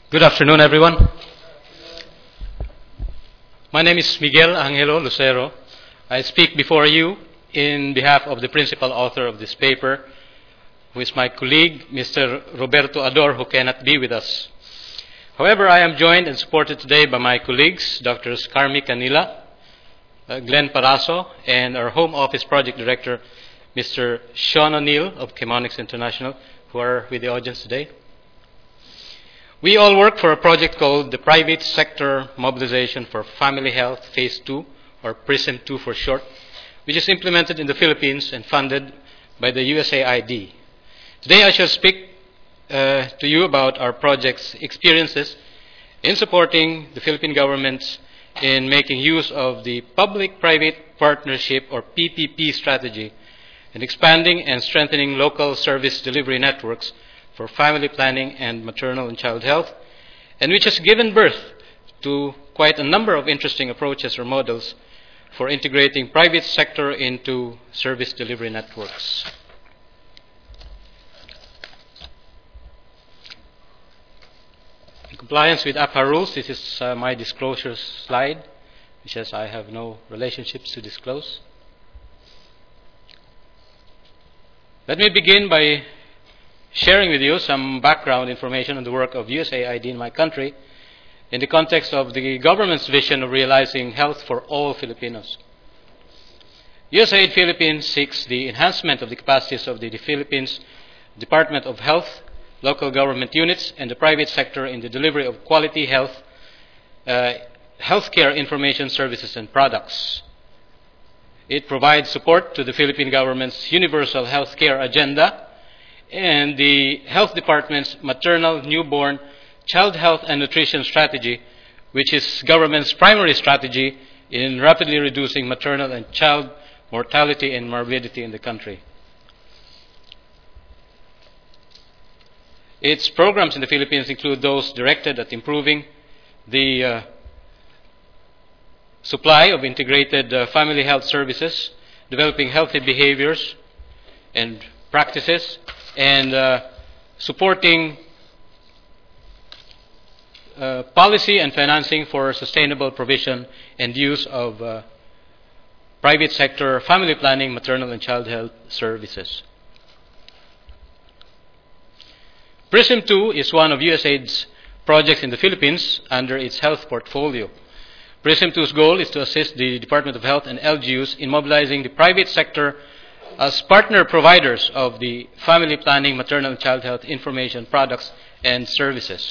Good afternoon, everyone. My name is Miguel Angelo Lucero. I speak before you in behalf of the principal author of this paper, who is my colleague, Mr. Roberto Ador, who cannot be with us. However, I am joined and supported today by my colleagues, Drs. Carmi Canila, Glenn Paraso, and our Home Office Project Director, Mr. Sean O'Neill of Chemonics International, who are with the audience today. We all work for a project called the Private Sector Mobilization for Family Health Phase 2, or PRISM-2 for short, which is implemented in the Philippines and funded by the USAID. Today I shall speak to you about our project's experiences in supporting the Philippine government in making use of the Public-Private Partnership, or PPP strategy, and expanding and strengthening local service delivery networks for family planning and maternal and child health, and which has given birth to quite a number of interesting approaches or models for integrating private sector into service delivery networks. In compliance with APA rules, this is my disclosure slide, which says I have no relationships to disclose. Let me begin by sharing with you some background information on the work of USAID in my country in the context of the government's vision of realizing health for all Filipinos. USAID Philippines seeks the enhancement of the capacities of the Philippines Department of Health, local government units, and the private sector in the delivery of quality healthcare information services and products. It provides support to the Philippine government's universal healthcare agenda and the Health Department's maternal, newborn, child health and nutrition strategy, which is government's primary strategy in rapidly reducing maternal and child mortality and morbidity in the country. Its programs in the Philippines include those directed at improving the supply of integrated family health services, developing healthy behaviors and practices, and supporting policy and financing for sustainable provision and use of private sector family planning, maternal and child health services. PRISM-2 is one of USAID's projects in the Philippines under its health portfolio. PRISM-2's goal is to assist the Department of Health and LGUs in mobilizing the private sector as partner providers of the family planning, maternal and child health information products and services.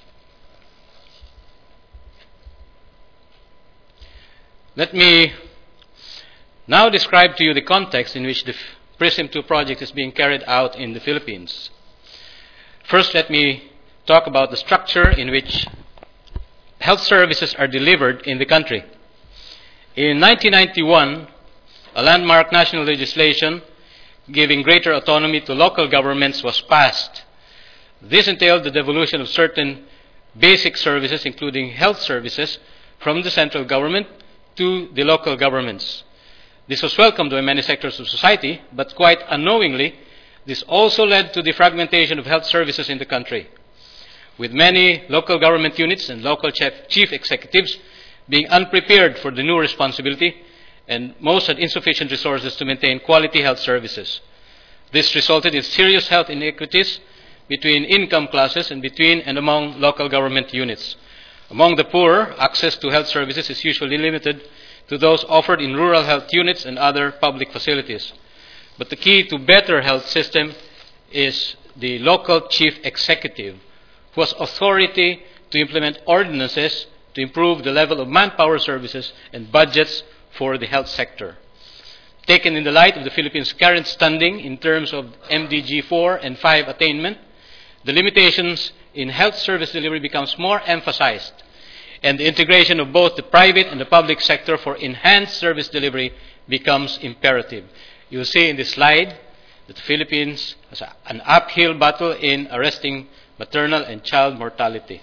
Let me now describe to you the context in which the PRISM-2 project is being carried out in the Philippines. First, let me talk about the structure in which health services are delivered in the country. In 1991, a landmark national legislation giving greater autonomy to local governments was passed. This entailed the devolution of certain basic services, including health services, from the central government to the local governments. This was welcomed by many sectors of society, but quite unknowingly, this also led to the fragmentation of health services in the country, with many local government units and local chief executives being unprepared for the new responsibility, and most had insufficient resources to maintain quality health services. This resulted in serious health inequities between income classes and between and among local government units. Among the poor, access to health services is usually limited to those offered in rural health units and other public facilities. But the key to better health system is the local chief executive, who has authority to implement ordinances to improve the level of manpower services and budgets for the health sector. Taken in the light of the Philippines' current standing in terms of MDG 4 and 5 attainment, the limitations in health service delivery becomes more emphasized, and the integration of both the private and the public sector for enhanced service delivery becomes imperative. You will see in this slide that the Philippines has an uphill battle in arresting maternal and child mortality.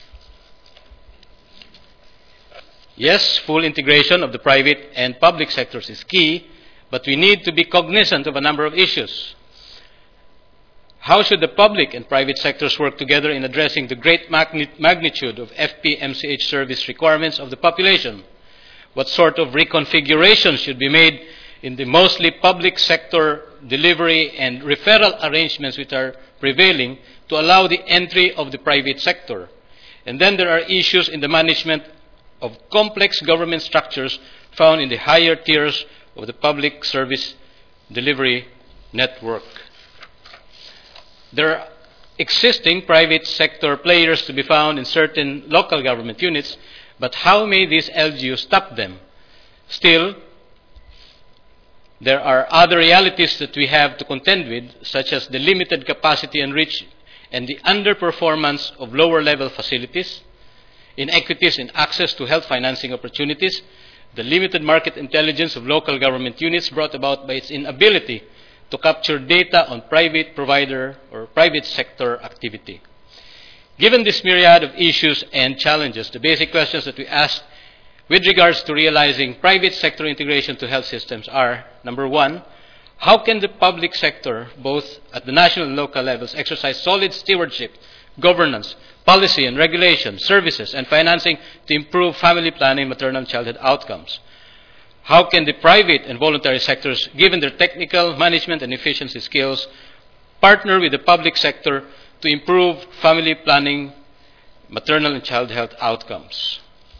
Yes, full integration of the private and public sectors is key, but we need to be cognizant of a number of issues. How should the public and private sectors work together in addressing the great magnitude of FP-MCH service requirements of the population? What sort of reconfiguration should be made in the mostly public sector delivery and referral arrangements which are prevailing to allow the entry of the private sector? And then there are issues in the management of complex government structures found in the higher tiers of the public service delivery network. There are existing private sector players to be found in certain local government units, but how may these LGUs stop them? Still, there are other realities that we have to contend with, such as the limited capacity and reach and the underperformance of lower-level facilities, inequities in access to health financing opportunities, the limited market intelligence of local government units brought about by its inability to capture data on private provider or private sector activity. Given this myriad of issues and challenges, the basic questions that we ask with regards to realizing private sector integration to health systems are, number one, how can the public sector, both at the national and local levels, exercise solid stewardship, governance, policy and regulation, services, and financing to improve family planning, maternal and childhood outcomes? How can the private and voluntary sectors, given their technical, management, and efficiency skills, partner with the public sector to improve family planning, maternal and child health outcomes?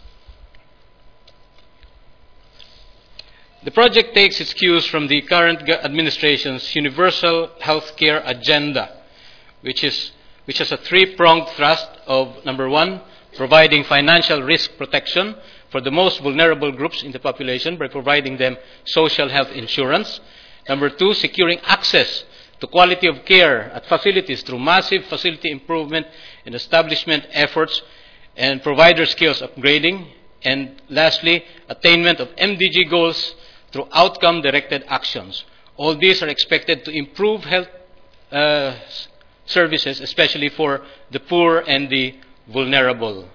The project takes its cues from the current administration's Universal Healthcare Agenda, which has a three-pronged thrust of, number one, providing financial risk protection for the most vulnerable groups in the population by providing them social health insurance. Number two, securing access to quality of care at facilities through massive facility improvement and establishment efforts and provider skills upgrading. And lastly, attainment of MDG goals through outcome-directed actions. All these are expected to improve health services, especially for the poor and the vulnerable.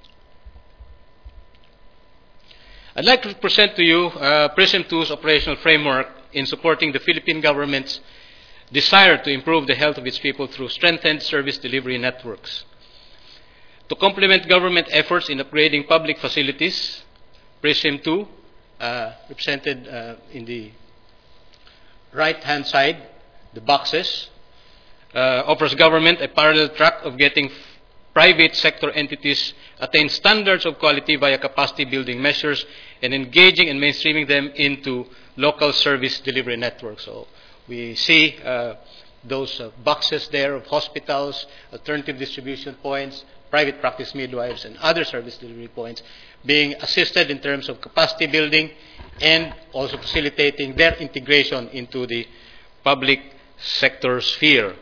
I'd like to present to you PRISM II's operational framework in supporting the Philippine government's desire to improve the health of its people through strengthened service delivery networks. To complement government efforts in upgrading public facilities, PRISM II, represented in the right-hand side, the boxes, offers government a parallel track of getting private sector entities attain standards of quality via capacity building measures and engaging and mainstreaming them into local service delivery networks. So we see those boxes there of hospitals, alternative distribution points, private practice midwives, and other service delivery points being assisted in terms of capacity building and also facilitating their integration into the public sector sphere.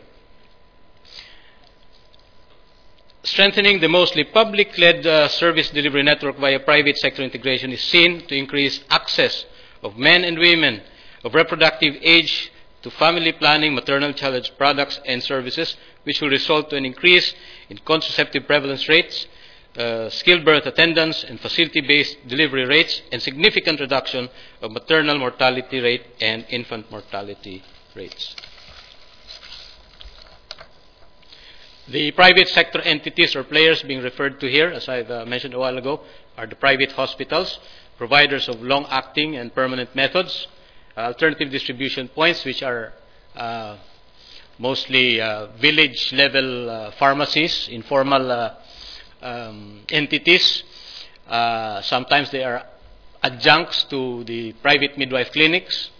Strengthening the mostly public-led service delivery network via private sector integration is seen to increase access of men and women of reproductive age to family planning, maternal child products and services, which will result to an increase in contraceptive prevalence rates, skilled birth attendance and facility-based delivery rates, and significant reduction of maternal mortality rate and infant mortality rates. The private sector entities or players being referred to here, as I've mentioned a while ago, are the private hospitals, providers of long-acting and permanent methods, alternative distribution points, which are mostly village-level pharmacies, informal entities. Sometimes they are adjuncts to the private midwife clinics.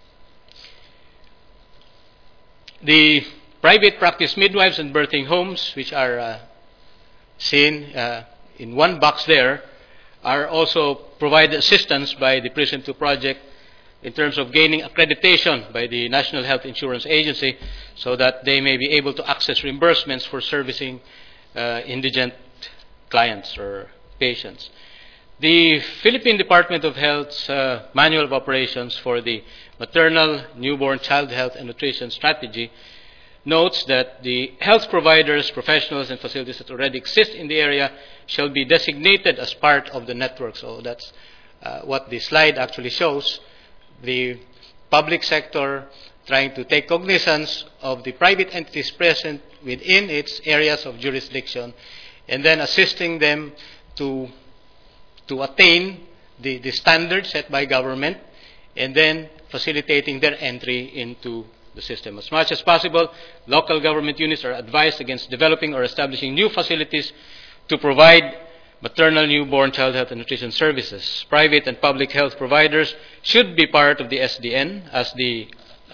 The private practice midwives and birthing homes, which are seen in one box there, are also provide assistance by the PRISM II project in terms of gaining accreditation by the National Health Insurance Agency so that they may be able to access reimbursements for servicing indigent clients or patients. The Philippine Department of Health's Manual of Operations for the Maternal, Newborn, Child Health and Nutrition Strategy notes that the health providers, professionals, and facilities that already exist in the area shall be designated as part of the network. So that's what the slide actually shows. The public sector trying to take cognizance of the private entities present within its areas of jurisdiction, and then assisting them to attain the standards set by government, and then facilitating their entry into the system. As much as possible, local government units are advised against developing or establishing new facilities to provide maternal, newborn, child health, and nutrition services. Private and public health providers should be part of the SDN, as the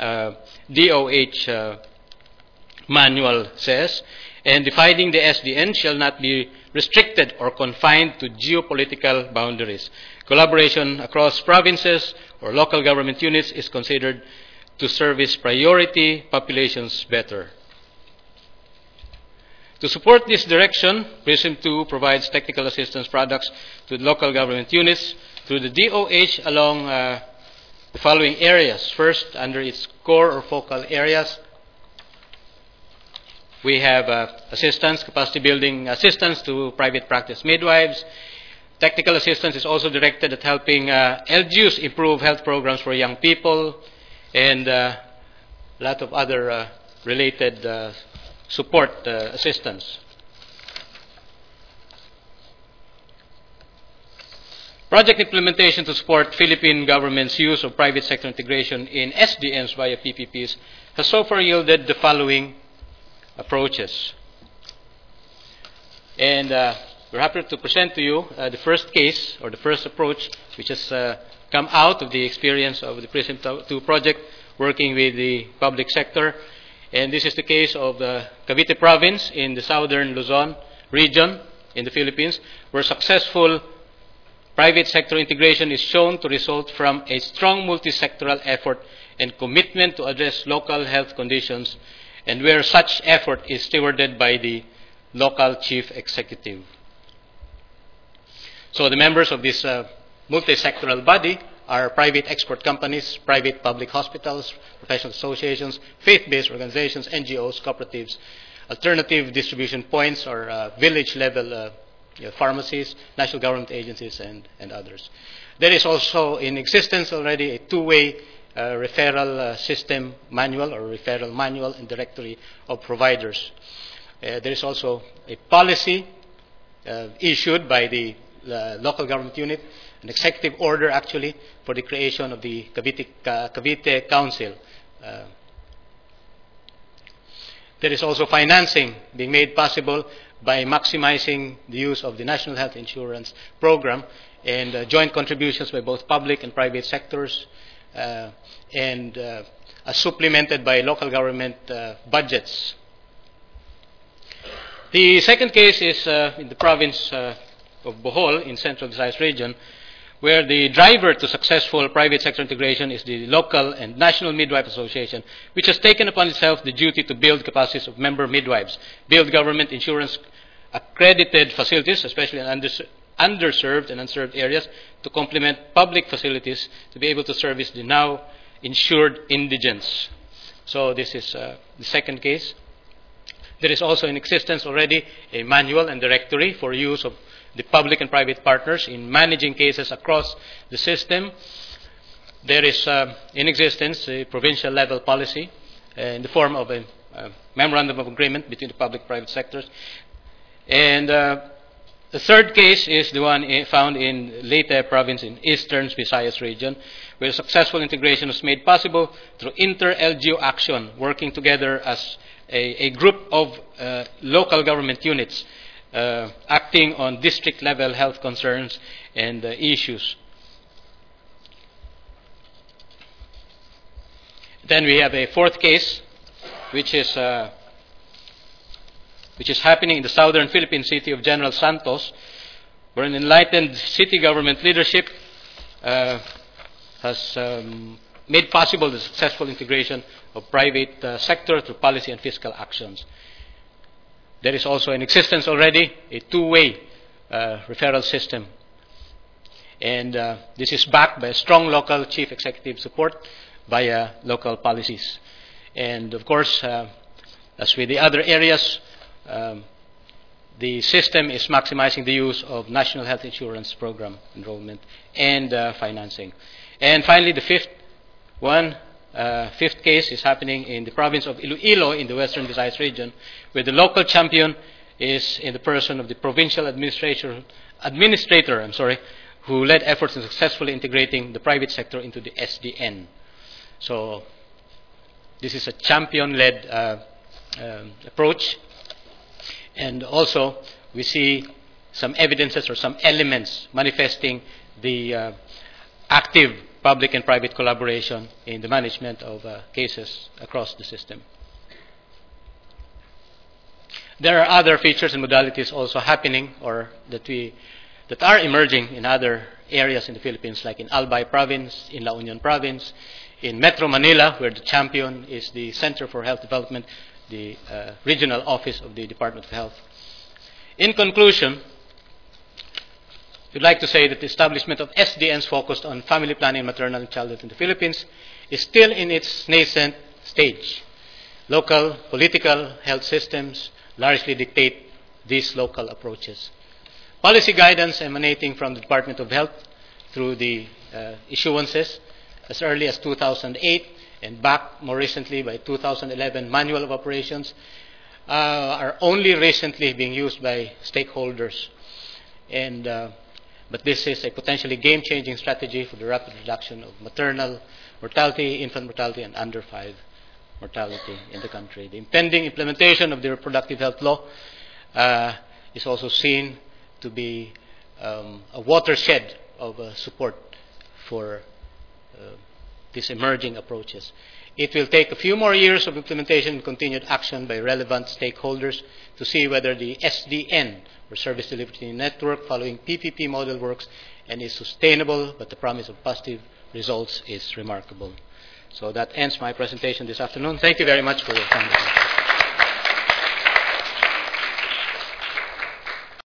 DOH manual says, and defining the SDN shall not be restricted or confined to geopolitical boundaries. Collaboration across provinces or local government units is considered to service priority populations better. To support this direction, PRISM II provides technical assistance products to the local government units through the DOH along the following areas. First, under its core or focal areas, we have assistance, capacity building assistance to private practice midwives. Technical assistance is also directed at helping LGUs improve health programs for young people, and a lot of other related support assistance. Project implementation to support Philippine government's use of private sector integration in SDNs via PPPs has so far yielded the following approaches. And we're happy to present to you the first case, or the first approach, which has come out of the experience of the PRISM II project working with the public sector. And this is the case of Cavite province in the southern Luzon region in the Philippines, where successful private sector integration is shown to result from a strong multi-sectoral effort and commitment to address local health conditions, and where such effort is stewarded by the local chief executive. So the members of this multi-sectoral body are private export companies, private public hospitals, professional associations, faith-based organizations, NGOs, cooperatives, alternative distribution points or village-level pharmacies, national government agencies, and others. There is also in existence already a two-way referral system manual or referral manual and directory of providers. There is also a policy issued by the local government unit, an executive order actually, for the creation of the Cavite Council. There is also financing being made possible by maximizing the use of the National Health Insurance Program and joint contributions by both public and private sectors, and supplemented by local government budgets. The second case is in the province of Bohol in Central Visayas region, where the driver to successful private sector integration is the local and national midwife association, which has taken upon itself the duty to build capacities of member midwives, build government insurance accredited facilities, especially in underserved and unserved areas, to complement public facilities to be able to service the now insured indigents. So this is the second case. There is also in existence already a manual and directory for use of the public and private partners in managing cases across the system. There is in existence a provincial level policy in the form of a memorandum of agreement between the public and private sectors. And the third case is the one found in Leyte province in eastern Visayas region, where successful integration was made possible through inter-LGU action, working together as a group of local government units acting on district-level health concerns and issues. Then we have a fourth case, which is happening in the southern Philippine city of General Santos, where an enlightened city government leadership has made possible the successful integration of private sector through policy and fiscal actions. There is also in existence already a two-way referral system. And this is backed by a strong local chief executive support via local policies. And of course, as with the other areas, the system is maximizing the use of National Health Insurance Program enrollment and financing. And finally, the fifth one fifth case is happening in the province of Iloilo in the Western Visayas region, where the local champion is in the person of the provincial administrator, who led efforts in successfully integrating the private sector into the SDN. So this is a champion-led approach. And also, we see some evidences or some elements manifesting the active public and private collaboration in the management of cases across the system. There are other features and modalities also happening or that are emerging in other areas in the Philippines, like in Albay Province, in La Union Province, in Metro Manila, where the champion is the Center for Health Development, the regional office of the Department of Health. In conclusion, we'd like to say that the establishment of SDNs focused on family planning and maternal and childhood in the Philippines is still in its nascent stage. Local political health systems largely dictate these local approaches. Policy guidance emanating from the Department of Health through the issuances as early as 2008 and back more recently by 2011 Manual of Operations are only recently being used by stakeholders. But this is a potentially game-changing strategy for the rapid reduction of maternal mortality, infant mortality, and under 5 mortality in the country. The impending implementation of the Reproductive Health Law is also seen to be a watershed of support for these emerging approaches. It will take a few more years of implementation and continued action by relevant stakeholders to see whether the SDN, or Service Delivery Network, following PPP model works and is sustainable, but the promise of positive results is remarkable. So that ends my presentation this afternoon. Thank you very much for your time.